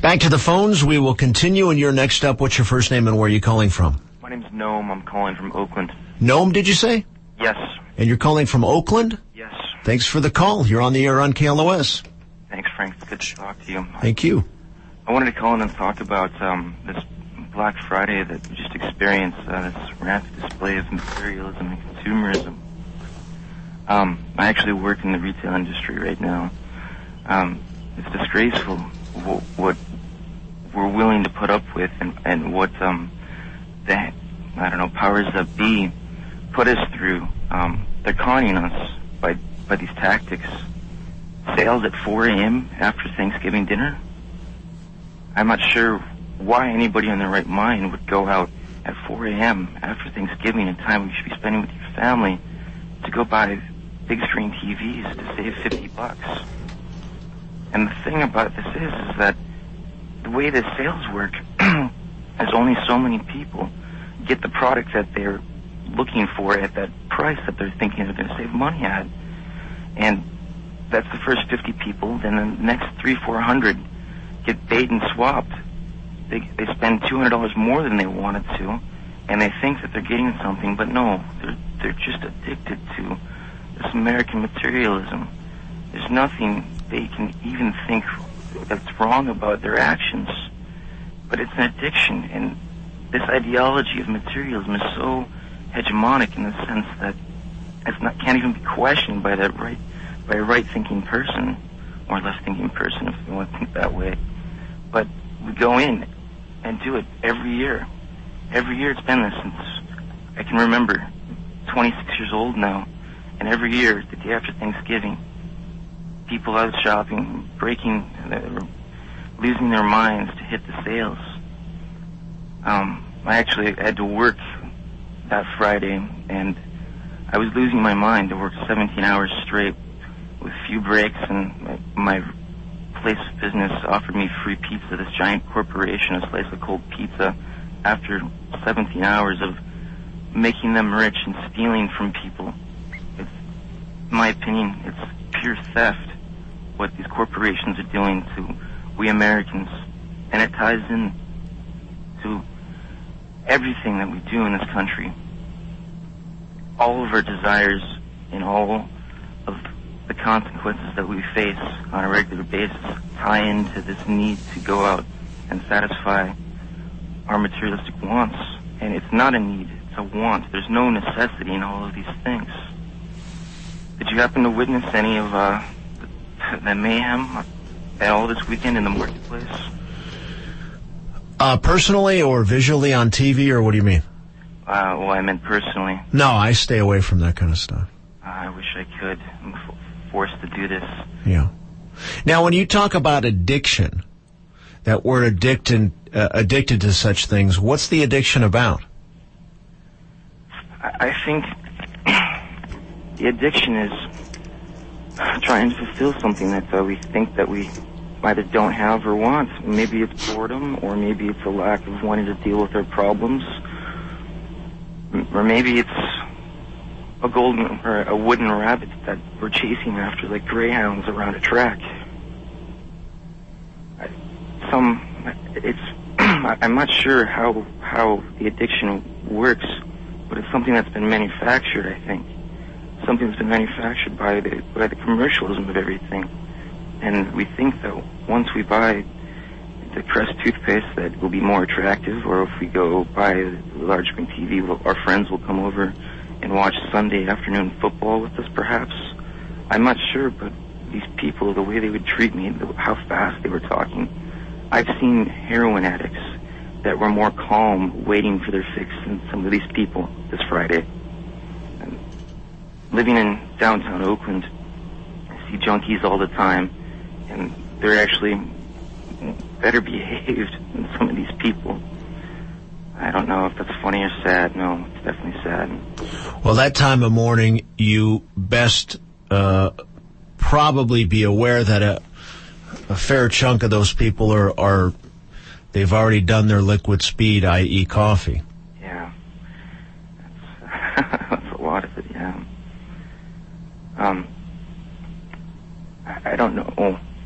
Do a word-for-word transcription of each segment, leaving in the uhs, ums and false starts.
Back to the phones. We will continue, and you're next up. What's your first name and where are you calling from? My name's Noam. I'm calling from Oakland. Noam, did you say? Yes. And you're calling from Oakland? Yes. Thanks for the call. You're on the air on K L O S. Thanks, Frank. It's good to talk to you. Thank you. I wanted to call in and talk about um, this Black Friday that we just experienced, uh, this rampant display of materialism and consumerism. Um, I actually work in the retail industry right now. Um, it's disgraceful what, what we're willing to put up with and, and what um, the, I don't know, powers that be put us through. Um, they're conning us by, by these tactics. Sales at four a.m. after Thanksgiving dinner? I'm not sure why anybody in their right mind would go out at four a.m. after Thanksgiving, a time we should be spending with your family, to go buy big screen T Vs to save fifty bucks. And the thing about this is, is that the way the sales work is only so many people get the product that they're looking for at that price that they're thinking they're going to save money at. And that's the first fifty people. Then the next three, four hundred get bait and swapped. They they spend two hundred dollars more than they wanted to, and they think that they're getting something, but no, they're they're just addicted to this American materialism. There's nothing they can even think that's wrong about their actions, but it's an addiction, and this ideology of materialism is so hegemonic in the sense that it's not can't even be questioned by that right by a right-thinking person or left-thinking person, if you want to think that way. But we go in and do it every year. Every year it's been this since I can remember. twenty-six years old now, and every year, the day after Thanksgiving, people out shopping, breaking, losing their minds to hit the sales. Um, I actually had to work that Friday, and I was losing my mind to work seventeen hours straight with few breaks, and my, my place of business offered me free pizza, this giant corporation, a slice of cold pizza, after seventeen hours of making them rich and stealing from people. It's, in my opinion, it's pure theft, what these corporations are doing to we Americans. And it ties in to everything that we do in this country. All of our desires and all of the consequences that we face on a regular basis tie into this need to go out and satisfy our materialistic wants. And it's not a need, it's a want. There's no necessity in all of these things. Did you happen to witness any of uh, the, the mayhem at all this weekend in the marketplace? Uh, personally or visually on T V, or what do you mean? Uh, well, I meant personally. No, I stay away from that kind of stuff. Uh, I wish I could. I'm f- forced to do this. Yeah. Now, when you talk about addiction, that word addicted, uh, addicted to such things, what's the addiction about? I, I think the addiction is trying to fulfill something that uh, we think that we either don't have or want. Maybe it's boredom, or maybe it's a lack of wanting to deal with our problems, or maybe it's a golden or a wooden rabbit that we're chasing after like greyhounds around a track. Some, it's, I'm not sure how how the addiction works, but it's something that's been manufactured, I think. Something that's been manufactured by the by the commercialism of everything. And we think that once we buy the Crest toothpaste that will be more attractive, or if we go buy a large screen T V, our friends will come over and watch Sunday afternoon football with us, perhaps. I'm not sure, but these people, the way they would treat me, how fast they were talking. I've seen heroin addicts that were more calm, waiting for their fix than some of these people this Friday. And living in downtown Oakland, I see junkies all the time, and they're actually better behaved than some of these people. I don't know if that's funny or sad. No, it's definitely sad. Well, that time of morning, you best uh, probably be aware that a, a fair chunk of those people are, are they've already done their liquid speed, that is coffee. Yeah. That's, that's a lot of it, yeah. Um, I, I don't know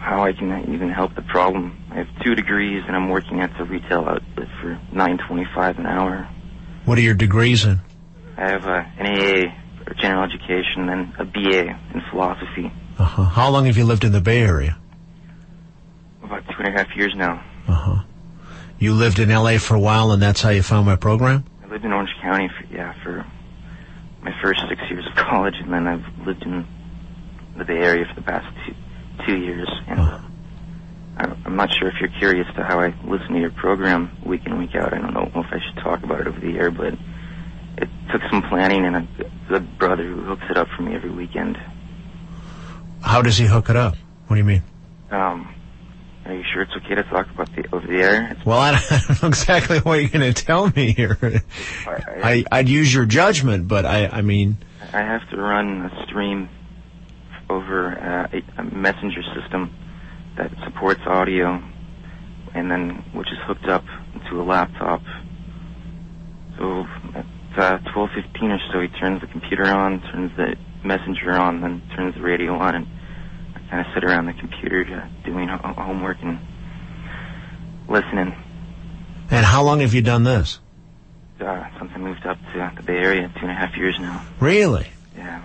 how I can even help the problem. I have two degrees, and I'm working at the retail outlet for nine twenty-five an hour. What are your degrees in? I have a, an A A for general education and a B A in philosophy. Uh-huh. How long have you lived in the Bay Area? About two and a half years now. Uh-huh. You lived in L A for a while, and that's how you found my program? I lived in Orange County, for, yeah, for my first six years of college, and then I've lived in the Bay Area for the past two, two years. And uh, I, I'm not sure if you're curious to how I listen to your program week in, week out. I don't know if I should talk about it over the air, but it took some planning and a, a brother who hooks it up for me every weekend. How does he hook it up? What do you mean? Um... Are you sure it's okay to talk about the over the air? It's well, I don't know exactly what you're going to tell me here. I, I, I'd use your judgment, but I, I mean... I have to run a stream over uh, a, a messenger system that supports audio, and then which is hooked up to a laptop. So at uh, twelve fifteen or so, he turns the computer on, turns the messenger on, then turns the radio on, and kind of sit around the computer uh, doing ho- homework and listening. And how long have you done this? Uh, since I moved up to the Bay Area, two and a half years now. Really? Yeah.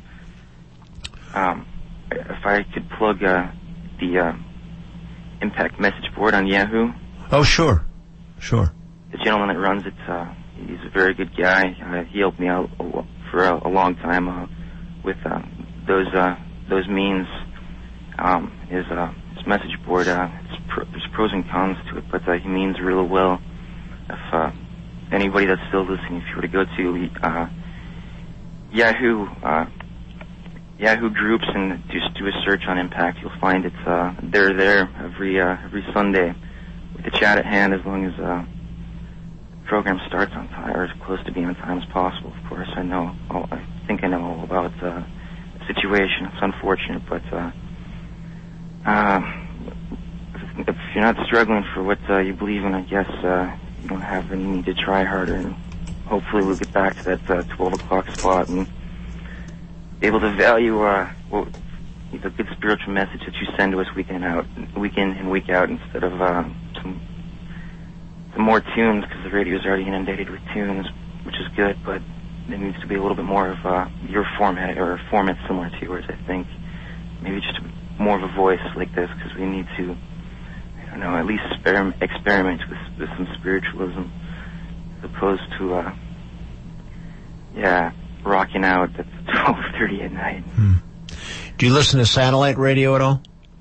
Um, if I could plug uh, the uh, Impact message board on Yahoo. Oh, sure. Sure. The gentleman that runs it, uh, he's a very good guy. Uh, he helped me out a, for a, a long time uh, with uh, those uh, those means. Um, his, uh, his message board, uh, it's pro- there's pros and cons to it, but uh, he means really well. If uh, anybody that's still listening, if you were to go to uh, Yahoo uh, Yahoo groups and just do a search on Impact, you'll find it's uh, they're there every uh, every Sunday with the chat at hand, as long as uh, the program starts on time, or as close to being on time as possible. Of course, I know, all, I think I know all about uh, the situation. It's unfortunate, but. Uh, Uh, if you're not struggling for what uh, you believe in, I guess uh, you don't have any need to try harder. And hopefully we'll get back to that uh, twelve o'clock spot and be able to value uh, what, the good spiritual message that you send to us week in and out, week in and week out, instead of uh, some, some more tunes, because the radio is already inundated with tunes, which is good, but there needs to be a little bit more of uh, your format, or a format similar to yours, I think. Maybe just a more of a voice like this, because we need to, I don't know, at least exper- experiment with, with some spiritualism, as opposed to, uh, yeah, rocking out at twelve thirty at night. Hmm. Do you listen to satellite radio at all?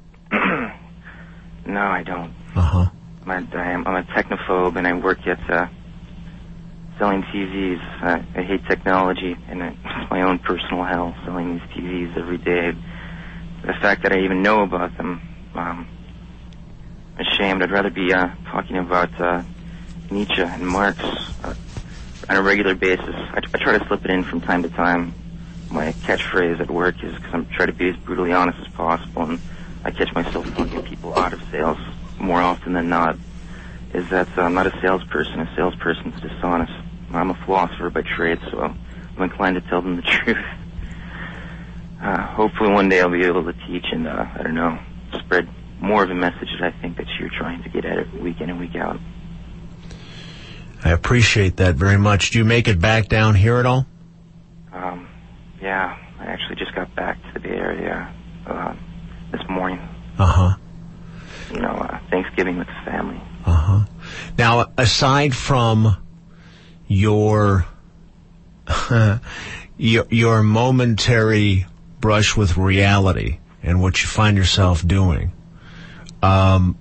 No, I don't. Uh-huh. I'm a, I'm a technophobe, and I work at uh, selling T Vs. Uh, I hate technology, and it's my own personal hell, selling these T Vs every day. The fact that I even know about them, um, I'm ashamed. I'd rather be uh, talking about uh, Nietzsche and Marx uh, on a regular basis. I, I try to slip it in from time to time. My catchphrase at work is, because I'm trying to be as brutally honest as possible, and I catch myself talking people out of sales more often than not, is that uh, I'm not a salesperson. A salesperson's dishonest. I'm a philosopher by trade, so I'm inclined to tell them the truth. Uh, hopefully one day I'll be able to teach and, uh, I don't know, spread more of a message that I think that you're trying to get at it week in and week out. I appreciate that very much. Do you make it back down here at all? Um, yeah, I actually just got back to the Bay Area uh, this morning. Uh-huh. You know, uh, Thanksgiving with the family. Uh-huh. Now, aside from your your, your momentary brush with reality and what you find yourself doing, um,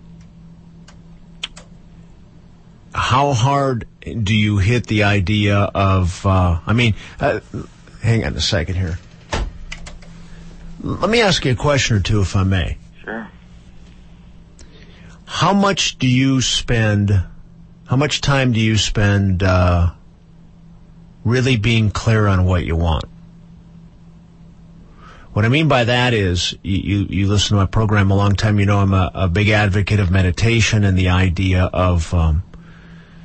how hard do you hit the idea of, uh, I mean, uh, hang on a second here. Let me ask you a question or two, if I may. Sure. How much do you spend, how much time do you spend uh, really being clear on what you want? What I mean by that is, you, you, you listen to my program a long time, you know I'm a, a big advocate of meditation and the idea of, um,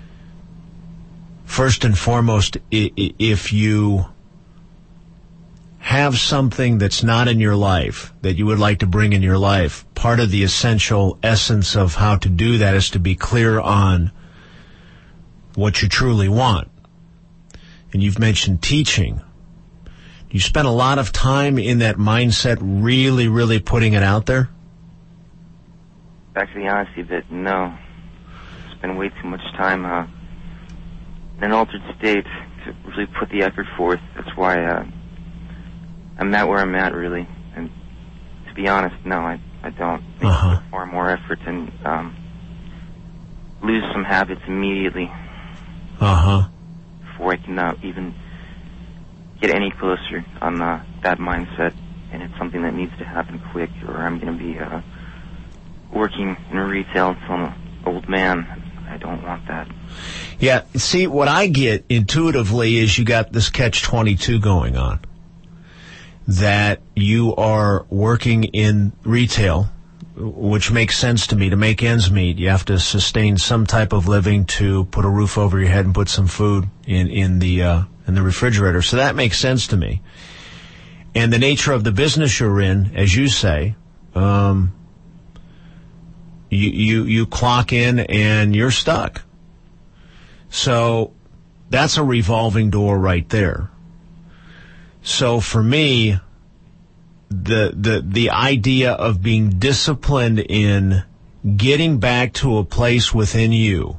first and foremost, if you have something that's not in your life that you would like to bring in your life, part of the essential essence of how to do that is to be clear on what you truly want. And you've mentioned teaching. You spend a lot of time in that mindset really, really putting it out there? Back to the honesty bit, no. Spend way too much time uh, in an altered state to really put the effort forth. That's why uh, I'm at where I'm at, really. And to be honest, no, I, I don't. I uh-huh. put far more effort and um, lose some habits immediately. Uh-huh. Before I can uh, even get any closer on uh, that mindset. And it's something that needs to happen quick, or I'm going to be uh, working in retail until I'm an old man. I don't want that. Yeah, see, what I get intuitively is you got this catch twenty-two going on. That you are working in retail, which makes sense to me. To make ends meet, you have to sustain some type of living to put a roof over your head and put some food in, in the uh, in the refrigerator. So that makes sense to me. And the nature of the business you're in, as you say, um, you, you, you clock in and you're stuck. So that's a revolving door right there. So for me, the, the, the idea of being disciplined in getting back to a place within you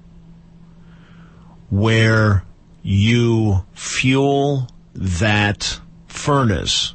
where you fuel that furnace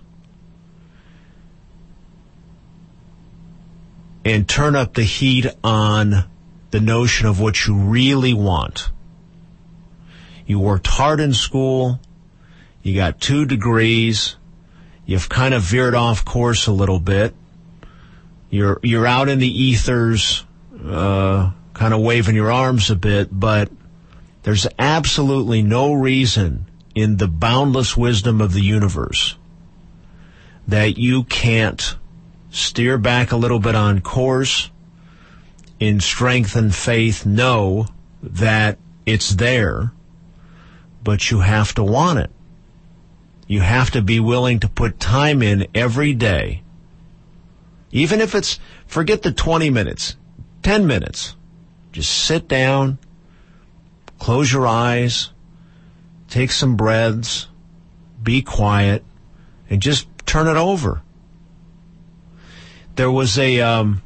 and turn up the heat on the notion of what you really want. You worked hard in school. You got two degrees. You've kind of veered off course a little bit. You're you're out in the ethers, uh, kind of waving your arms a bit, but there's absolutely no reason in the boundless wisdom of the universe that you can't steer back a little bit on course, in strength and faith, know that it's there, but you have to want it. You have to be willing to put time in every day. Even if it's, forget the twenty minutes, ten minutes. Just sit down, close your eyes, take some breaths, be quiet, and just turn it over. There was a, um,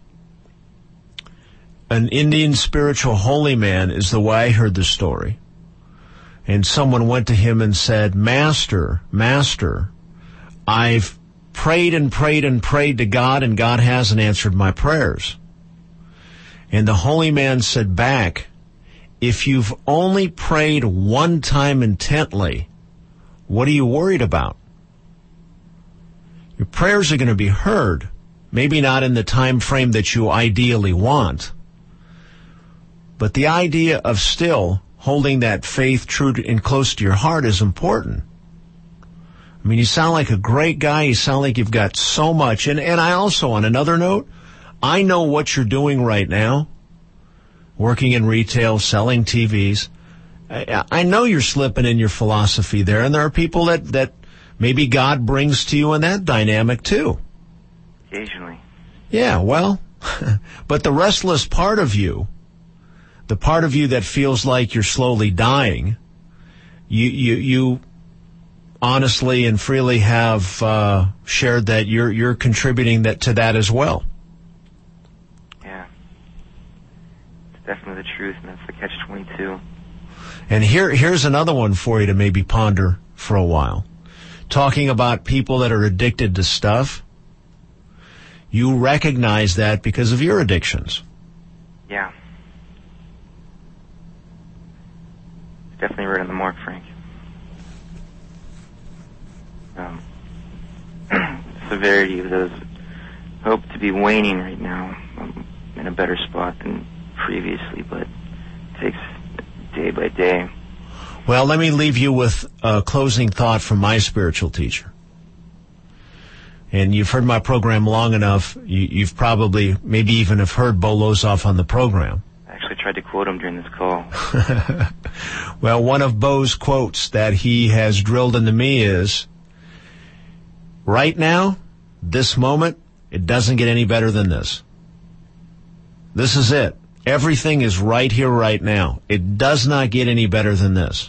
an Indian spiritual holy man is the way I heard the story. And someone went to him and said, Master, Master, I've prayed and prayed and prayed to God, and God hasn't answered my prayers. And the holy man said back, if you've only prayed one time intently, what are you worried about? Your prayers are going to be heard, maybe not in the time frame that you ideally want, but the idea of still holding that faith true to, and close to your heart is important. I mean, you sound like a great guy. You sound like you've got so much. And, and I also, on another note, I know what you're doing right now, working in retail, selling T Vs. I, I know you're slipping in your philosophy there, and there are people that, that maybe God brings to you in that dynamic too. Occasionally. Yeah, well, but the restless part of you, the part of you that feels like you're slowly dying, you you, you honestly and freely have uh, shared that you're you're contributing that to that as well. Yeah, it's definitely the truth, and that's the catch twenty-two. And here here's another one for you to maybe ponder for a while. Talking about people that are addicted to stuff, you recognize that because of your addictions. Yeah. Definitely right on the mark, Frank. Um, severity of those hope to be waning right now. I'm in a better spot than previously, but it takes day by day. Well, let me leave you with a closing thought from my spiritual teacher. And you've heard my program long enough, you, you've probably, maybe even have heard Bo Lozoff on the program. I actually tried to quote him during this call. Well, one of Bo's quotes that he has drilled into me is, right now, this moment, it doesn't get any better than this. This is it. Everything is right here, right now. It does not get any better than this.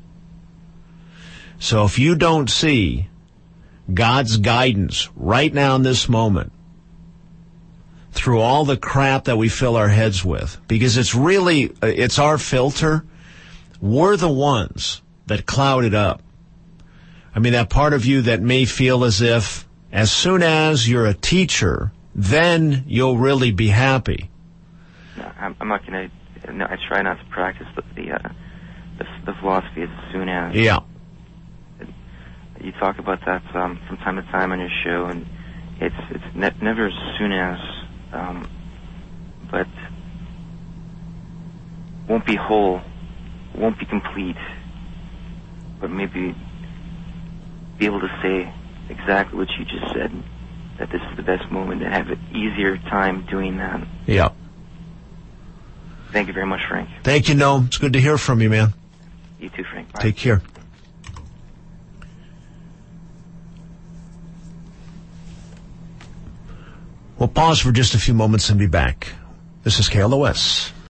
So if you don't see God's guidance right now in this moment, through all the crap that we fill our heads with, because it's really, it's our filter, we're the ones that cloud it up. I mean, that part of you that may feel as if as soon as you're a teacher, then you'll really be happy. No, I'm, I'm not going to, no, I try not to practice the, the, uh, the, the philosophy as soon as. Yeah. You talk about that um, from time to time on your show, and it's it's ne- never as soon as, um, but won't be whole, won't be complete, but maybe be able to say exactly what you just said, that this is the best moment, and have an easier time doing that. Yeah. Thank you very much, Frank. Thank you, Noam. It's good to hear from you, man. You too, Frank. Bye. Take care. We'll pause for just a few moments and be back. This is K L O S.